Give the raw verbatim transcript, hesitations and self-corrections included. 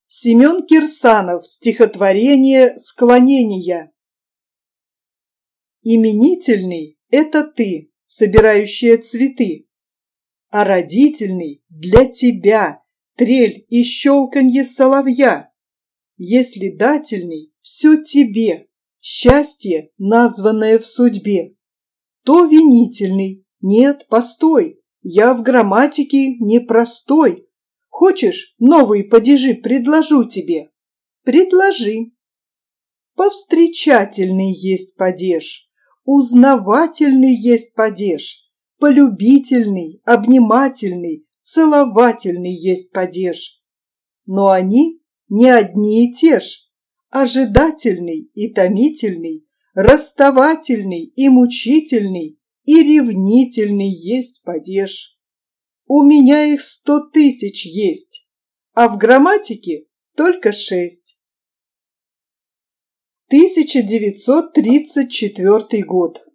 Семен Кирсанов. Стихотворение «Склонения». Именительный – это ты, собирающая цветы, а родительный – для тебя трель и щелканье соловья. Если дательный – все тебе, счастье, названное в судьбе, то винительный – нет, постой, я в грамматике непростой. Хочешь, новый падежи предложу тебе? Предложи. Повстречательный есть падеж, узнавательный есть падеж, полюбительный, обнимательный, целовательный есть падеж. Но они не одни и те ж. Ожидательный и томительный, расставательный и мучительный, и ревнительный есть падеж. У меня их сто тысяч есть, а в грамматике только шесть. тысяча девятьсот тридцать четвёртый год.